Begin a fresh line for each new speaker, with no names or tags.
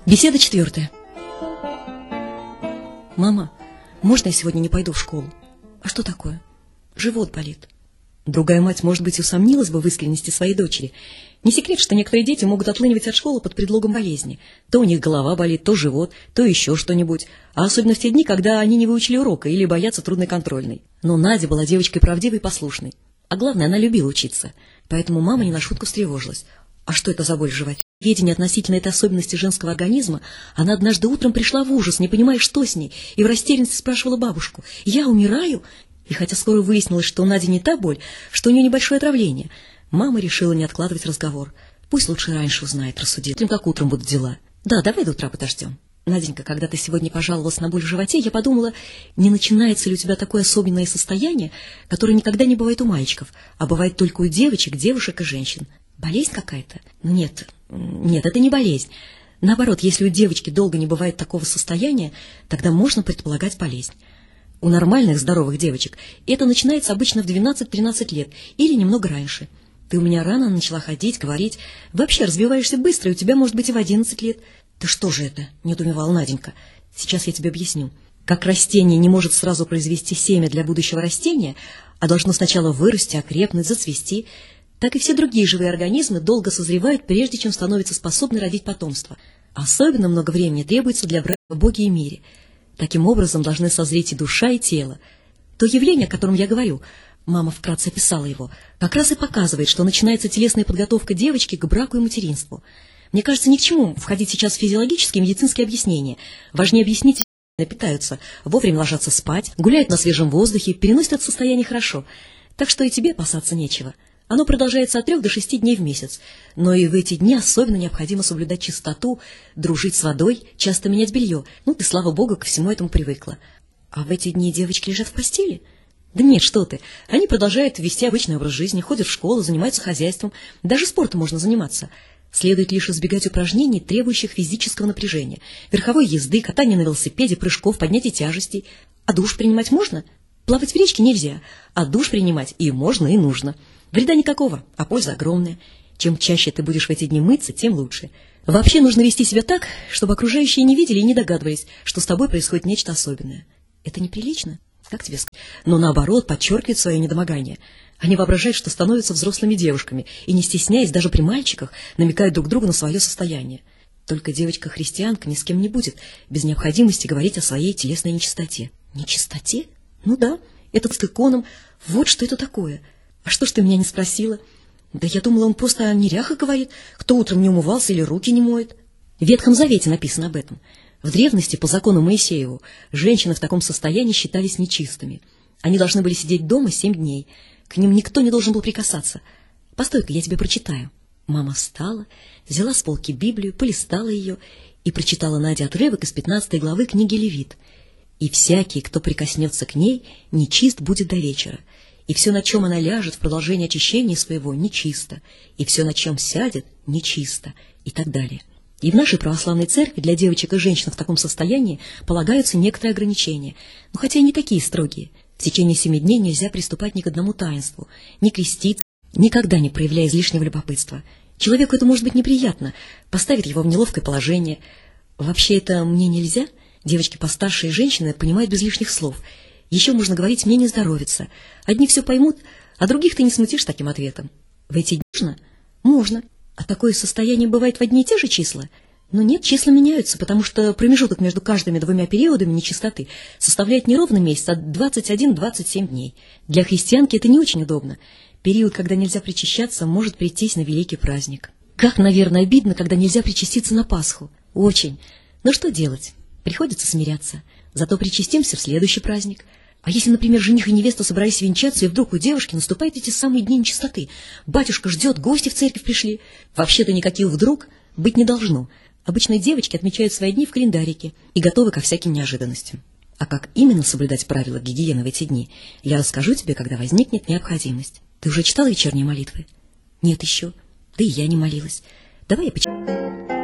Беседа 4. Мама, можно я сегодня не пойду в школу? А что такое? Живот болит. Другая мать, может быть, усомнилась бы в искренности своей дочери. Не секрет, что некоторые дети могут отлынивать от школы под предлогом болезни. То у них голова болит, то живот, то еще что-нибудь. А особенно в те дни, когда они не выучили урока или боятся трудной контрольной. Но Надя была девочкой правдивой и послушной. А главное, она любила учиться. Поэтому мама не на шутку встревожилась. А что это за боль в животе? Ведение относительно этой особенности женского организма, она однажды утром пришла в ужас, не понимая, что с ней, и в растерянности спрашивала бабушку: «Я умираю?» И хотя скоро выяснилось, что у Нади не та боль, что у нее небольшое отравление, мама решила не откладывать разговор. Пусть лучше раньше узнает, рассудит, как утром будут дела. Да, давай до утра подождем. Наденька, когда ты сегодня пожаловалась на боль в животе, я подумала, не начинается ли у тебя такое особенное состояние, которое никогда не бывает у мальчиков, а бывает только у девочек, девушек и женщин. Болезнь какая-то? Нет, это не болезнь. Наоборот, если у девочки долго не бывает такого состояния, тогда можно предполагать болезнь. У нормальных, здоровых девочек это начинается обычно в 12-13 лет или немного раньше. Ты у меня рано начала ходить, говорить, вообще развиваешься быстро, и у тебя может быть и в 11 лет. Ты что же это? — недоумевала Наденька. Сейчас я тебе объясню. Как растение не может сразу произвести семя для будущего растения, а должно сначала вырасти, окрепнуть, зацвести, так и все другие живые организмы долго созревают, прежде чем становятся способны родить потомство. Особенно много времени требуется для брака в Боге и мире. Таким образом должны созреть и душа, и тело. То явление, о котором я говорю, мама вкратце описала его, как раз и показывает, что начинается телесная подготовка девочки к браку и материнству. Мне кажется, ни к чему входить сейчас в физиологические и медицинские объяснения. Важнее объяснить, питаются, вовремя ложатся спать, гуляют на свежем воздухе, переносят это состояние хорошо. Так что и тебе опасаться нечего. Оно продолжается от 3 до 6 дней в месяц, но и в эти дни особенно необходимо соблюдать чистоту, дружить с водой, часто менять белье. Ты, слава богу, ко всему этому привыкла. А в эти дни девочки лежат в постели? Да нет, что ты. Они продолжают вести обычный образ жизни, ходят в школу, занимаются хозяйством, даже спортом можно заниматься. Следует лишь избегать упражнений, требующих физического напряжения, верховой езды, катания на велосипеде, прыжков, поднятия тяжестей. А душ принимать можно? Плавать в речке нельзя, а душ принимать и можно, и нужно. Вреда никакого, а польза огромная. Чем чаще ты будешь в эти дни мыться, тем лучше. Вообще нужно вести себя так, чтобы окружающие не видели и не догадывались, что с тобой происходит нечто особенное. Это неприлично? Как тебе сказать? Но наоборот, подчеркивает свое недомогание. Они воображают, что становятся взрослыми девушками, и, не стесняясь, даже при мальчиках, намекают друг другу на свое состояние. Только девочка-христианка ни с кем не будет, без необходимости говорить о своей телесной нечистоте. Нечистоте? Ну да, этот с иконом. Вот что это такое. А что ж ты меня не спросила? Да я думала, он просто о неряхах говорит, кто утром не умывался или руки не моет. В Ветхом Завете написано об этом. В древности, по закону Моисееву, женщины в таком состоянии считались нечистыми. Они должны были сидеть дома 7 дней. К ним никто не должен был прикасаться. Постой-ка, я тебе прочитаю. Мама встала, взяла с полки Библию, полистала ее и прочитала Наде отрывок из 15 главы книги Левит. «И всякий, кто прикоснется к ней, нечист будет до вечера. И все, на чем она ляжет в продолжение очищения своего, нечисто, и все, на чем сядет, нечисто», и так далее. И в нашей православной церкви для девочек и женщин в таком состоянии полагаются некоторые ограничения, но хотя и не такие строгие. В течение 7 дней нельзя приступать ни к одному таинству, ни креститься, никогда не проявляя излишнего любопытства. Человеку это может быть неприятно, поставит его в неловкое положение. Вообще это мне нельзя. Девочки постарше и женщины понимают без лишних слов. Еще можно говорить «мне не здоровится». Одни все поймут, а других ты не смутишь таким ответом. В эти дни можно? Можно. А такое состояние бывает в одни и те же числа? Но нет, числа меняются, потому что промежуток между каждыми 2 периодами нечистоты составляет не ровно месяц, а 21-27 дней. Для христианки это не очень удобно. Период, когда нельзя причащаться, может прийтись на великий праздник. Как, наверное, обидно, когда нельзя причаститься на Пасху. Очень. Но что делать? Приходится смиряться. Зато причастимся в следующий праздник. А если, например, жених и невеста собрались венчаться, и вдруг у девушки наступают эти самые дни нечистоты? Батюшка ждет, гости в церковь пришли. Вообще-то никаких «вдруг» быть не должно. Обычно девочки отмечают свои дни в календарике и готовы ко всяким неожиданностям. А как именно соблюдать правила гигиены в эти дни, я расскажу тебе, когда возникнет необходимость. Ты уже читала вечерние молитвы? Нет еще. Да и я не молилась. Давай я почитаю.